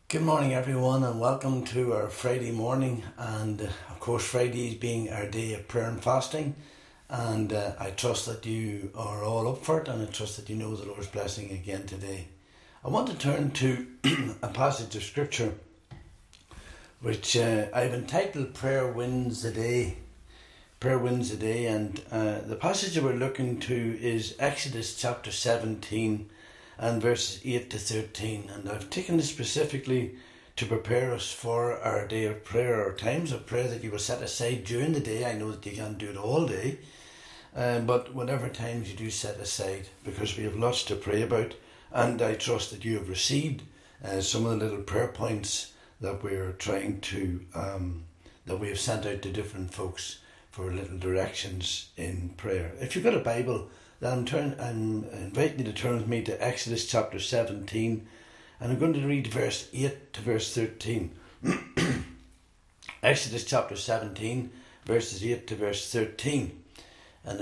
Good morning, everyone, and welcome to our Friday morning. And of course, Friday being our day of prayer and fasting. And I trust that you are all up for it, and I trust that you know the Lord's blessing again today. I want to turn to a passage of scripture which I've entitled Prayer Wins the Day. Prayer Wins the Day, and the passage that we're looking to is Exodus chapter 17 and verses 8 to 13. And I've taken this specifically to prepare us for our day of prayer, or times of prayer that you will set aside during the day. I know that you can't do it all day, but whatever times you do set aside, because we have lots to pray about. And I trust that you have received some of the little prayer points that we're trying to, that we have sent out to different folks for little directions in prayer. If you've got a Bible, then I'm inviting you to turn with me to Exodus chapter 17, and I'm going to read verse 8 to verse 13. Exodus chapter 17, verses 8 to verse 13. And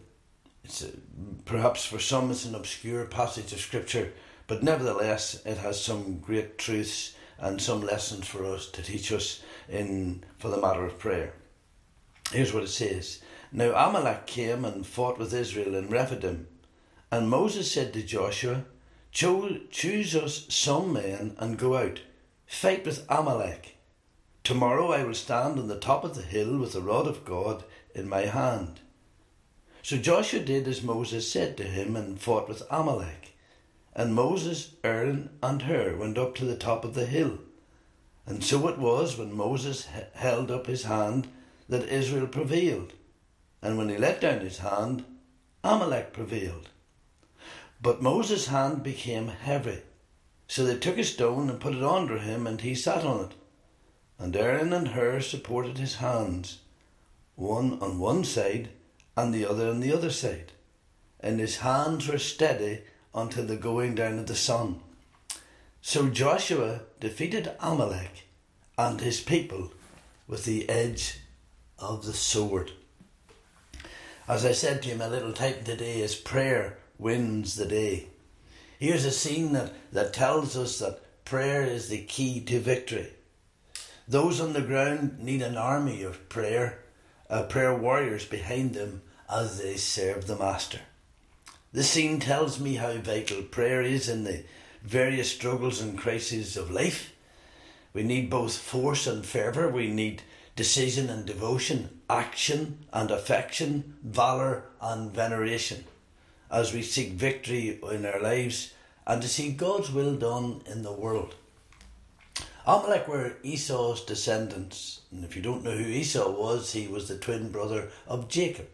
perhaps for some it's an obscure passage of scripture, but nevertheless it has some great truths and some lessons for us to teach us for the matter of prayer. Here's what it says. Now Amalek came and fought with Israel in Rephidim, and Moses said to Joshua, Choose us some men and go out, fight with Amalek. Tomorrow I will stand on the top of the hill with the rod of God in my hand. So Joshua did as Moses said to him and fought with Amalek. And Moses, Aaron and Hur went up to the top of the hill. And so it was when Moses held up his hand that Israel prevailed. And when he let down his hand, Amalek prevailed. But Moses' hand became heavy. So they took a stone and put it under him, and he sat on it. And Aaron and Hur supported his hands, one on one side and the other on the other side. And his hands were steady until the going down of the sun. So Joshua defeated Amalek and his people with the edge of the sword. As I said to you, my little title today is Prayer Wins the Day. Here's a scene that tells us that prayer is the key to victory. Those on the ground need an army of prayer warriors behind them as they serve the Master. This scene tells me how vital prayer is in the various struggles and crises of life. We need both force and fervour. We need decision and devotion, action and affection, valour and veneration, as we seek victory in our lives and to see God's will done in the world. Amalek were Esau's descendants, and if you don't know who Esau was, he was the twin brother of Jacob.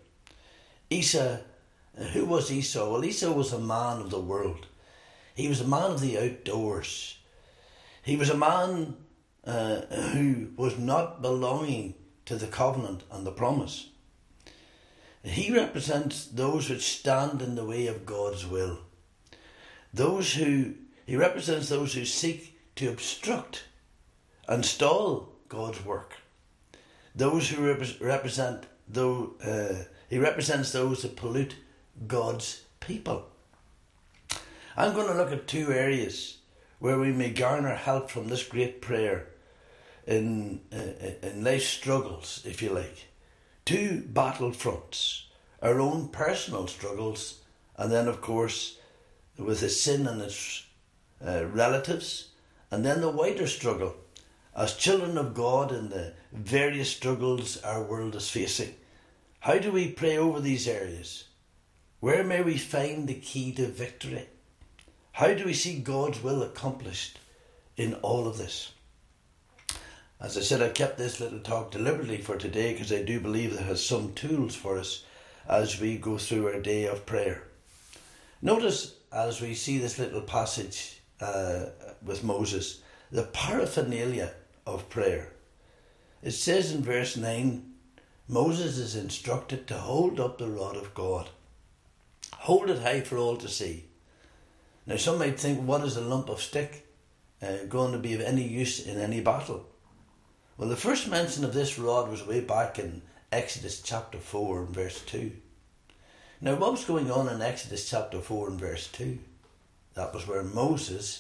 Who was Esau? Well, Esau was a man of the world. He was a man of the outdoors. He was a man who was not belonging to the covenant and the promise. He represents those which stand in the way of God's will. He represents those who seek to obstruct and stall God's work. Those who he represents those that pollute God's people. I'm going to look at two areas where we may garner help from this great prayer in life struggles, if you like. Two battle fronts, our own personal struggles, and then of course with the sin and its relatives, and then the wider struggle as children of God in the various struggles our world is facing. How do we pray over these areas? Where may we find the key to victory? How do we see God's will accomplished in all of this? As I said, I kept this little talk deliberately for today because I do believe it has some tools for us as we go through our day of prayer. Notice as we see this little passage with Moses, the paraphernalia of prayer. It says in verse 9, Moses is instructed to hold up the rod of God. Hold it high for all to see. Now some might think, what is a lump of stick going to be of any use in any battle? Well, the first mention of this rod was way back in Exodus chapter 4 and verse 2. Now what was going on in Exodus chapter 4 and verse 2? That was where Moses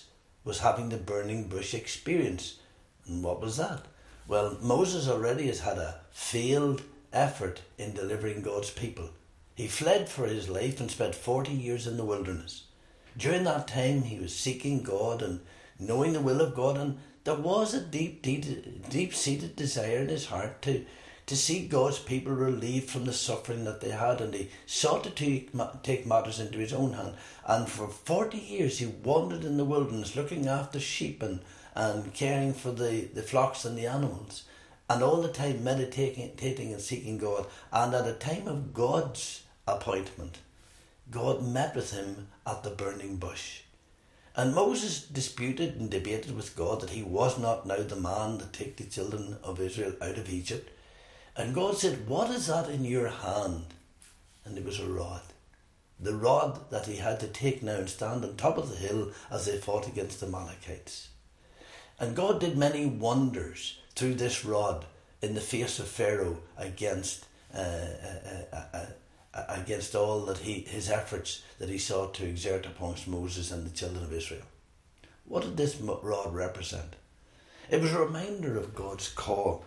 was having the burning bush experience. And what was that? Well, Moses already has had a failed effort in delivering God's people. He fled for his life and spent 40 years in the wilderness. During that time, he was seeking God and knowing the will of God, and there was a deep-seated desire in his heart to see God's people relieved from the suffering that they had, and he sought to take matters into his own hand. And for 40 years he wandered in the wilderness, looking after sheep and caring for the flocks and the animals, and all the time meditating and seeking God. And at a time of God's appointment, God met with him at the burning bush. And Moses disputed and debated with God that he was not now the man to take the children of Israel out of Egypt. And God said, "What is that in your hand?" And it was a rod. The rod that he had to take now and stand on top of the hill as they fought against the Amalekites. And God did many wonders through this rod in the face of Pharaoh against all that his efforts that he sought to exert amongst Moses and the children of Israel. What did this rod represent? It was a reminder of God's call.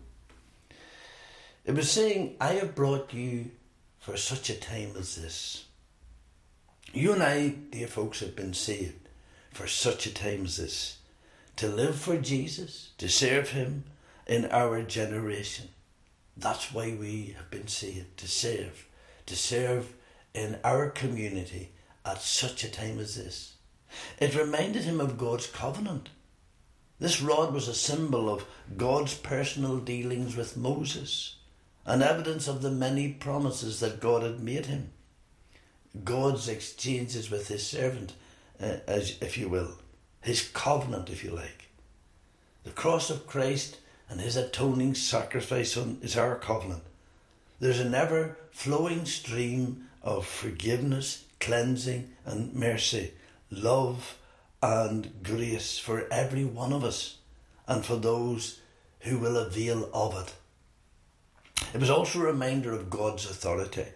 It was saying, "I have brought you for such a time as this." You and I, dear folks, have been saved for such a time as this. To live for Jesus, to serve him in our generation. That's why we have been saved, to serve in our community at such a time as this. It reminded him of God's covenant. This rod was a symbol of God's personal dealings with Moses, and evidence of the many promises that God had made him. God's exchanges with his servant, if you will. His covenant, if you like. The cross of Christ and his atoning sacrifice is our covenant. There's an ever-flowing stream of forgiveness, cleansing and mercy, love and grace for every one of us and for those who will avail of it. It was also a reminder of God's authority.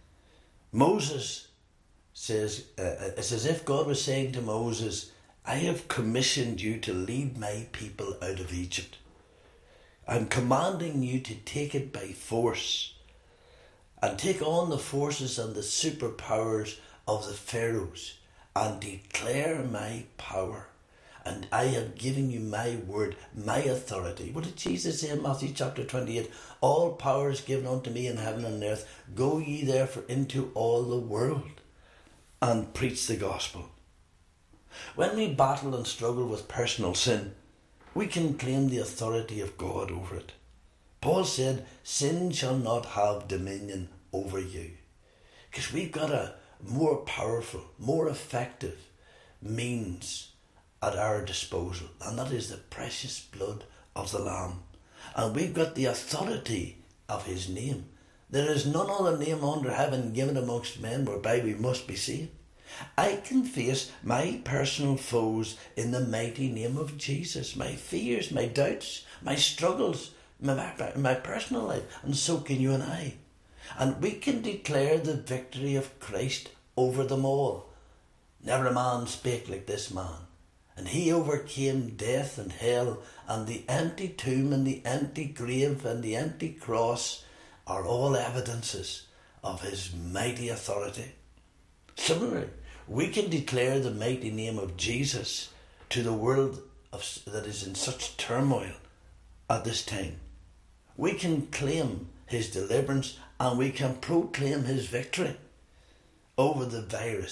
Moses says, it's as if God was saying to Moses, "I have commissioned you to lead my people out of Egypt. I'm commanding you to take it by force and take on the forces and the superpowers of the pharaohs and declare my power. And I have given you my word, my authority." What did Jesus say in Matthew chapter 28? "All power is given unto me in heaven and earth. Go ye therefore into all the world and preach the gospel." When we battle and struggle with personal sin, we can claim the authority of God over it. Paul said, "Sin shall not have dominion over you." Because we've got a more powerful, more effective means at our disposal, and that is the precious blood of the Lamb. And we've got the authority of his name. There is none other name under heaven given amongst men whereby we must be saved. I can face my personal foes in the mighty name of Jesus. My fears, my doubts, my struggles, my personal life, and so can you and I. And we can declare the victory of Christ over them all. "Never a man spake like this man. And he overcame death and hell, and the empty tomb and the empty grave and the empty cross are all evidences of his mighty authority." Similarly, we can declare the mighty name of Jesus to the world that is in such turmoil at this time. We can claim his deliverance, and we can proclaim his victory over the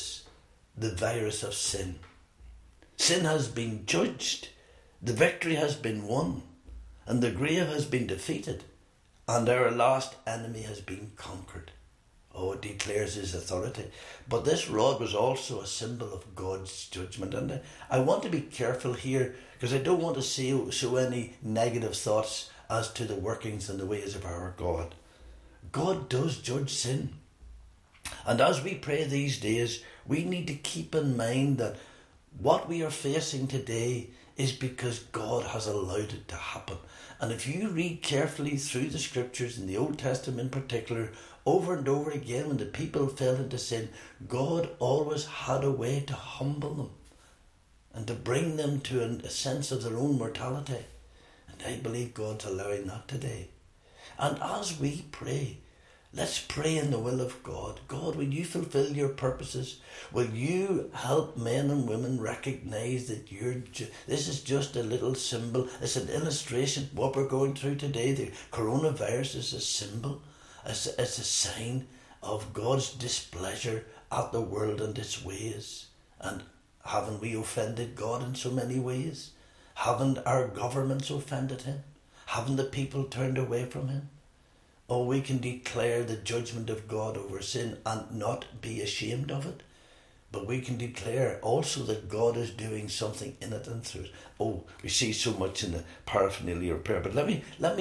virus of sin. Sin has been judged, the victory has been won, and the grave has been defeated, and our last enemy has been conquered. Oh, it declares his authority. But this rod was also a symbol of God's judgment. And I want to be careful here, because I don't want to show any negative thoughts as to the workings and the ways of our God. God does judge sin. And as we pray these days, we need to keep in mind that what we are facing today is because God has allowed it to happen. And if you read carefully through the scriptures, in the Old Testament in particular, over and over again, when the people fell into sin, God always had a way to humble them. and to bring them to a sense of their own mortality. And I believe God's allowing that today. And as we pray, let's pray in the will of God. God, will you fulfill your purposes? Will you help men and women recognise that this is just a little symbol? It's an illustration. What we're going through today, the coronavirus, is a symbol. It's a sign of God's displeasure at the world and its ways. And haven't we offended God in so many ways? Haven't our governments offended him? Haven't the people turned away from him? Oh, we can declare the judgment of God over sin and not be ashamed of it. But we can declare also that God is doing something in it and through it. Oh, we see so much in the paraphernalia of prayer. But let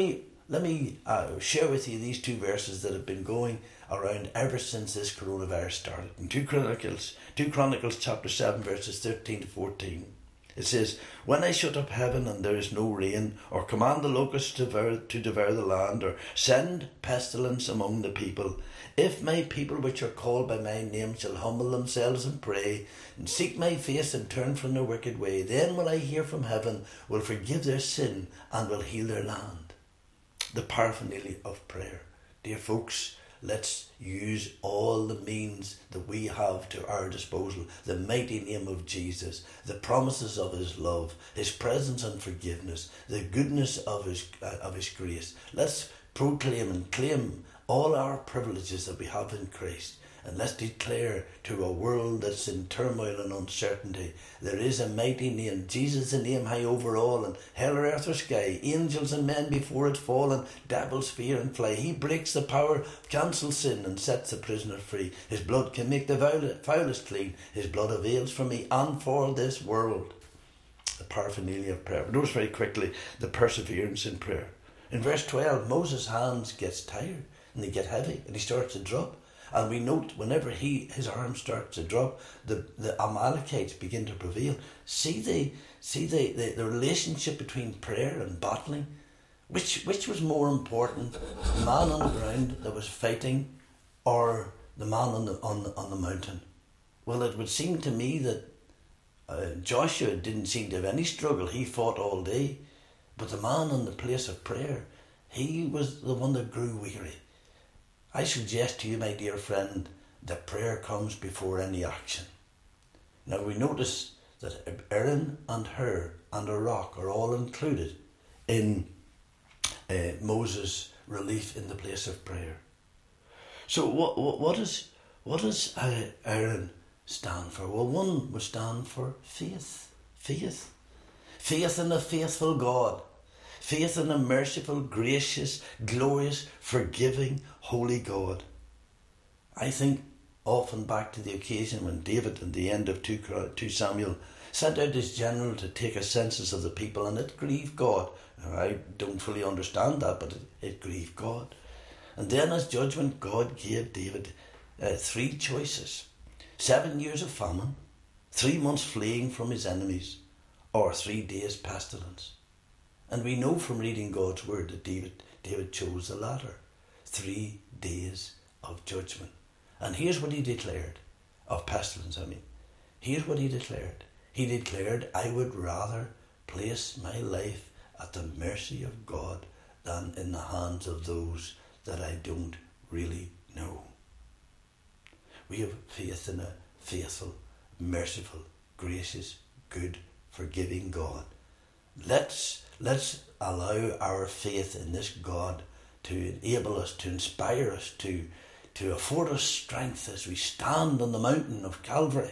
me share with you these two verses that have been going around ever since this coronavirus started. In 2 Chronicles chapter 7 verses 13 to 14. It says, when I shut up heaven and there is no rain, or command the locusts to devour the land, or send pestilence among the people, if my people which are called by my name shall humble themselves and pray, and seek my face and turn from their wicked way, then will I hear from heaven, will forgive their sin, and will heal their land. The paraphernalia of prayer. Dear folks, let's use all the means that we have to our disposal. The mighty name of Jesus, the promises of his love, his presence and forgiveness, the goodness of his grace. Let's proclaim and claim all our privileges that we have in Christ. And let's declare to a world that's in turmoil and uncertainty, there is a mighty name, Jesus the name high over all, and hell or earth or sky, angels and men before it fall, and devils fear and fly. He breaks the power, cancels sin, and sets the prisoner free. His blood can make the foulest clean. His blood avails for me and for this world. The paraphernalia of prayer. But notice very quickly the perseverance in prayer. In verse 12, Moses' hands gets tired and they get heavy and he starts to drop. And we note whenever his arm starts to drop, the Amalekites begin to prevail. See the relationship between prayer and battling. Which was more important, the man on the ground that was fighting, or the man on the mountain? Well, it would seem to me that Joshua didn't seem to have any struggle. He fought all day, but the man in the place of prayer, he was the one that grew weary. I suggest to you, my dear friend, that prayer comes before any action. Now we notice that Aaron and Hur and a rock are all included in Moses' relief in the place of prayer. So what does Aaron stand for? Well, one would stand for faith. Faith in a faithful God. Faith in a merciful, gracious, glorious, forgiving, holy God. I think often back to the occasion when David, at the end of 2 Samuel, sent out his general to take a census of the people, and it grieved God. Now, I don't fully understand that, but it grieved God. And then as judgment, God gave David 3 choices. 7 years of famine, 3 months fleeing from his enemies, or 3 days pestilence. And we know from reading God's word that David chose the latter. 3 days of judgment. And here's what he declared of pestilence, Here's what he declared. He declared, I would rather place my life at the mercy of God than in the hands of those that I don't really know. We have faith in a faithful, merciful, gracious, good, forgiving God. Let's allow our faith in this God to enable us, to inspire us, to afford us strength as we stand on the mountain of Calvary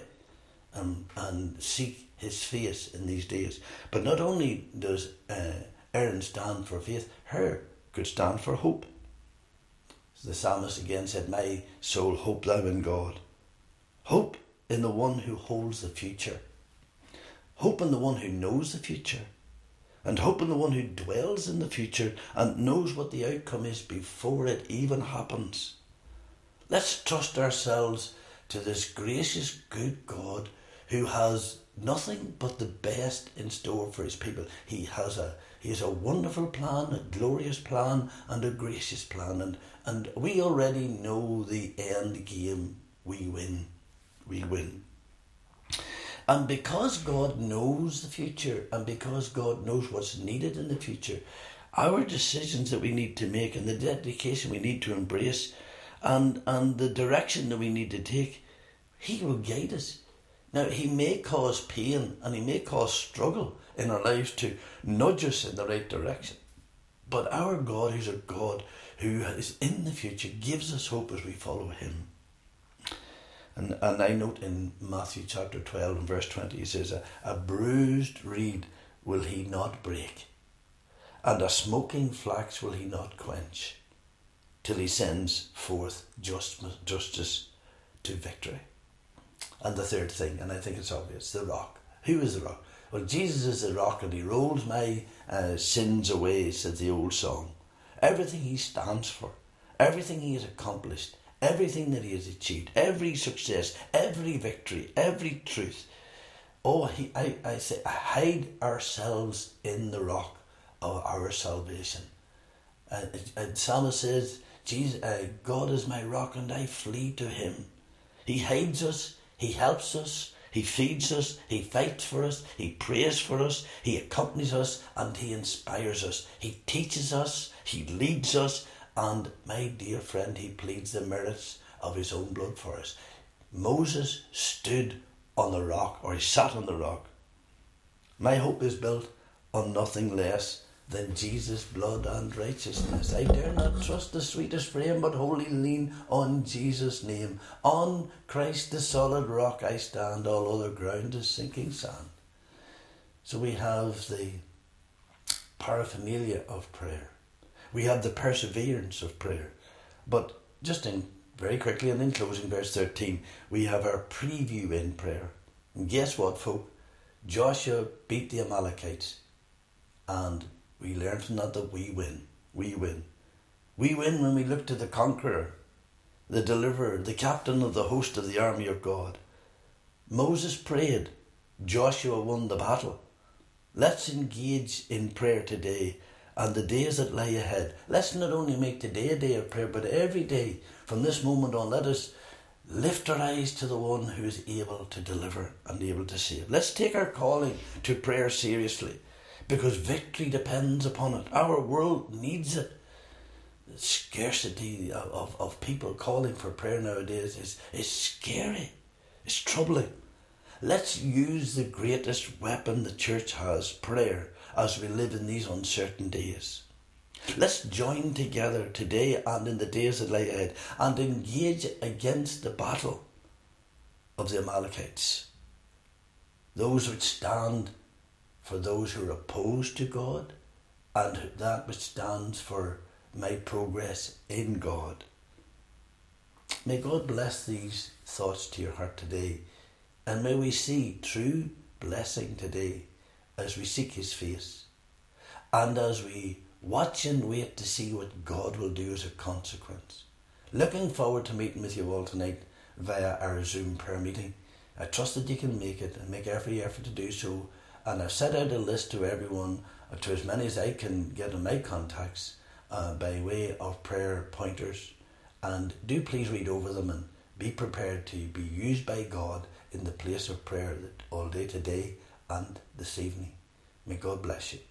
and seek his face in these days. But not only does Aaron stand for faith, Hur could stand for hope. The psalmist again said, my soul, hope thou in God. Hope in the one who holds the future. Hope in the one who knows the future. And hope in the one who dwells in the future and knows what the outcome is before it even happens. Let's trust ourselves to this gracious, good God who has nothing but the best in store for his people. He has a wonderful plan, a glorious plan, and a gracious plan. And we already know the end game. We win. And because God knows the future, and because God knows what's needed in the future, our decisions that we need to make and the dedication we need to embrace and the direction that we need to take, He will guide us. Now, He may cause pain and He may cause struggle in our lives to nudge us in the right direction. But our God, who's a God who is in the future, gives us hope as we follow Him. And I note in Matthew chapter 12 and verse 20, He says, a bruised reed will He not break, and a smoking flax will He not quench, till He sends forth justice to victory. And the third thing, and I think it's obvious, the rock. Who is the rock? Well, Jesus is the rock, and He rolls my sins away, said the old song. Everything He stands for, everything He has accomplished, everything that He has achieved, every success, every victory, every truth. I say, hide ourselves in the rock of our salvation. And Psalmist says, God is my rock and I flee to Him. He hides us, He helps us, He feeds us, He fights for us, He prays for us, He accompanies us, and He inspires us. He teaches us, He leads us, and my dear friend, He pleads the merits of His own blood for us. Moses stood on the rock, or he sat on the rock. My hope is built on nothing less than Jesus' blood and righteousness. I dare not trust the sweetest frame, but wholly lean on Jesus' name. On Christ the solid rock I stand, all other ground is sinking sand. So we have the paraphernalia of prayer. We have the perseverance of prayer. But just very quickly and in closing, verse 13, we have our preview in prayer. And guess what, folk? Joshua beat the Amalekites, and we learn from that we win. We win. We win when we look to the conqueror, the deliverer, the captain of the host of the army of God. Moses prayed. Joshua won the battle. Let's engage in prayer today and the days that lie ahead. Let's not only make today a day of prayer, but every day from this moment on, let us lift our eyes to the one who is able to deliver and able to save. Let's take our calling to prayer seriously, because victory depends upon it. Our world needs it. The scarcity of people calling for prayer nowadays is scary. It's troubling. Let's use the greatest weapon the church has, prayer, as we live in these uncertain days. Let's join together today and in the days that lie ahead and engage against the battle of the Amalekites. Those which stand for those who are opposed to God, and that which stands for my progress in God. May God bless these thoughts to your heart today, and may we see true blessing today as we seek His face, and as we watch and wait to see what God will do as a consequence. Looking forward to meeting with you all tonight via our Zoom prayer meeting. I trust that you can make it and make every effort to do so. And I've set out a list to everyone, to as many as I can get in my contacts by way of prayer pointers. And do please read over them and be prepared to be used by God in the place of prayer all day today and this evening. May God bless you.